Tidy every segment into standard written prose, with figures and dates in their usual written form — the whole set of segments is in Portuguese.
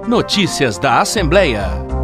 Notícias da Assembleia.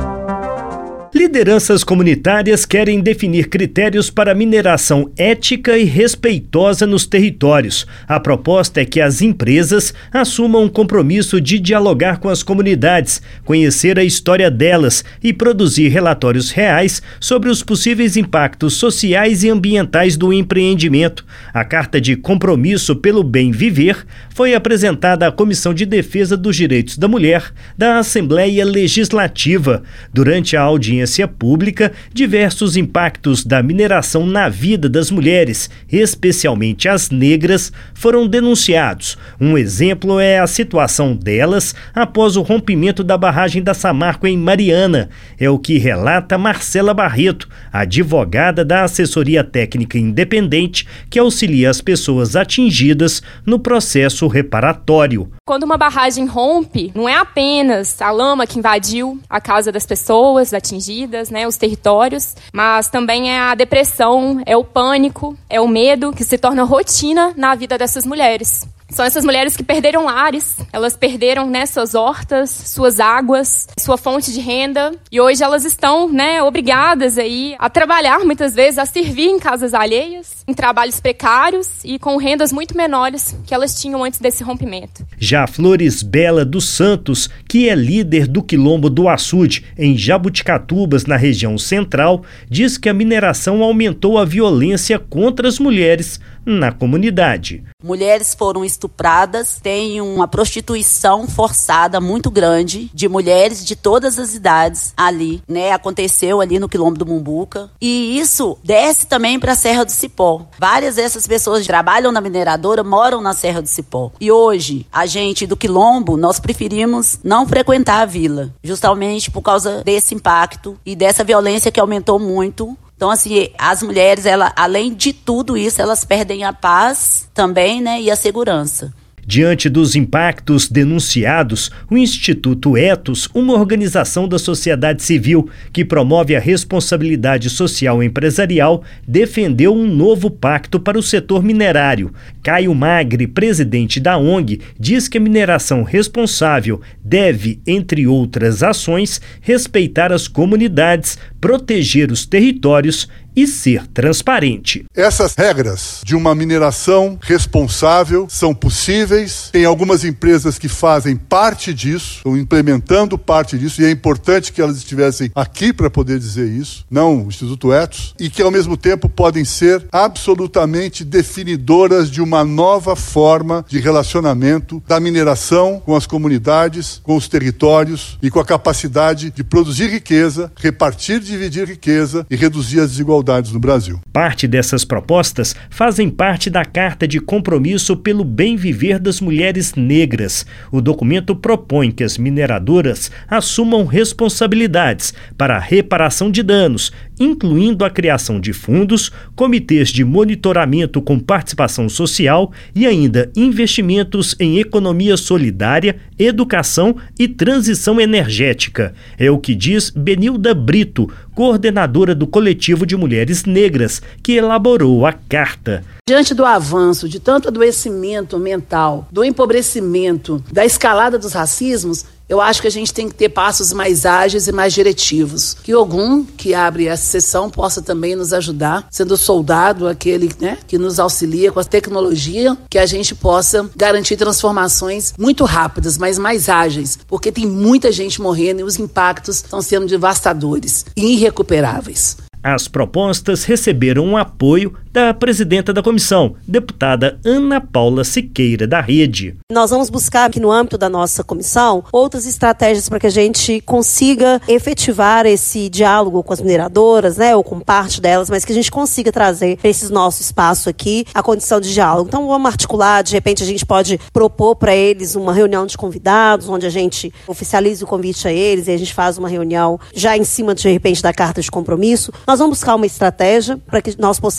Lideranças comunitárias querem definir critérios para mineração ética e respeitosa nos territórios. A proposta é que as empresas assumam um compromisso de dialogar com as comunidades, conhecer a história delas e produzir relatórios reais sobre os possíveis impactos sociais e ambientais do empreendimento. A Carta de Compromisso pelo Bem Viver foi apresentada à Comissão de Defesa dos Direitos da Mulher da Assembleia Legislativa. Durante a audiência pública, diversos impactos da mineração na vida das mulheres, especialmente as negras, foram denunciados. Um exemplo é a situação delas após o rompimento da barragem da Samarco em Mariana. É o que relata Marcela Barreto, advogada da Assessoria Técnica Independente, que auxilia as pessoas atingidas no processo reparatório. Quando uma barragem rompe, não é apenas a lama que invadiu a casa das pessoas atingidas, os territórios, mas também é a depressão, é o pânico, é o medo que se torna rotina na vida dessas mulheres. São essas mulheres que perderam lares, elas perderam suas hortas, suas águas, sua fonte de renda, e hoje elas estão obrigadas aí a trabalhar muitas vezes, a servir em casas alheias, em trabalhos precários e com rendas muito menores que elas tinham antes desse rompimento. Já Flores Bela dos Santos, que é líder do Quilombo do Açude, em Jabuticatubas, na região central, diz que a mineração aumentou a violência contra as mulheres na comunidade. Mulheres foram estupradas, tem uma prostituição forçada muito grande de mulheres de todas as idades ali, aconteceu ali no Quilombo do Mumbuca, e isso desce também para a Serra do Cipó. Várias dessas pessoas que trabalham na mineradora moram na Serra do Cipó. E hoje, a gente do Quilombo, nós preferimos não frequentar a vila, justamente por causa desse impacto e dessa violência que aumentou muito. Então, as mulheres, além de tudo isso, elas perdem a paz também, e a segurança. Diante dos impactos denunciados, o Instituto Ethos, uma organização da sociedade civil que promove a responsabilidade social empresarial, defendeu um novo pacto para o setor minerário. Caio Magre, presidente da ONG, diz que a mineração responsável deve, entre outras ações, respeitar as comunidades, proteger os territórios e ser transparente. Essas regras de uma mineração responsável são possíveis. Tem algumas empresas que fazem parte disso, estão implementando parte disso, e é importante que elas estivessem aqui para poder dizer isso, não o Instituto Ethos, e que ao mesmo tempo podem ser absolutamente definidoras de uma nova forma de relacionamento da mineração com as comunidades, com os territórios e com a capacidade de produzir riqueza, repartir, dividir riqueza e reduzir as desigualdades no Brasil. Parte dessas propostas fazem parte da Carta de Compromisso pelo Bem Viver das Mulheres Negras. O documento propõe que as mineradoras assumam responsabilidades para a reparação de danos, incluindo a criação de fundos, comitês de monitoramento com participação social e ainda investimentos em economia solidária, educação e transição energética. É o que diz Benilda Brito, coordenadora do Coletivo de Mulheres Negras, que elaborou a carta. Diante do avanço de tanto adoecimento mental, do empobrecimento, da escalada dos racismos, eu acho que a gente tem que ter passos mais ágeis e mais diretivos. Que Ogum, que abre essa sessão, possa também nos ajudar, sendo soldado, aquele que nos auxilia com a tecnologia, que a gente possa garantir transformações muito rápidas, mas mais ágeis, porque tem muita gente morrendo e os impactos estão sendo devastadores e irrecuperáveis. As propostas receberam o apoio da presidenta da comissão, deputada Ana Paula Siqueira, da Rede. Nós vamos buscar aqui no âmbito da nossa comissão outras estratégias para que a gente consiga efetivar esse diálogo com as mineradoras, ou com parte delas, mas que a gente consiga trazer para esse nosso espaço aqui a condição de diálogo. Então vamos articular, de repente a gente pode propor para eles uma reunião de convidados, onde a gente oficializa o convite a eles e a gente faz uma reunião já em cima, de repente, da Carta de Compromisso. Nós vamos buscar uma estratégia para que nós possamos dar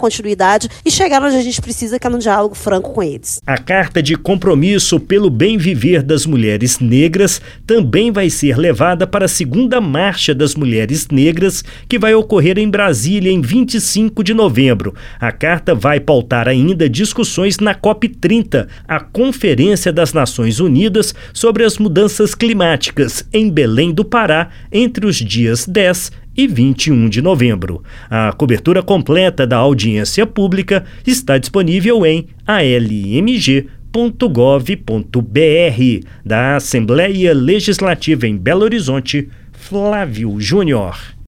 continuidade e chegar onde a gente precisa, que é no diálogo franco com eles. A carta de compromisso pelo bem viver das mulheres negras também vai ser levada para a segunda Marcha das Mulheres Negras, que vai ocorrer em Brasília em 25 de novembro. A carta vai pautar ainda discussões na COP30, a Conferência das Nações Unidas sobre as Mudanças Climáticas, em Belém do Pará, entre os dias 10 e 21 de novembro. A cobertura completa da audiência pública está disponível em almg.gov.br. Da Assembleia Legislativa em Belo Horizonte, Flávio Júnior.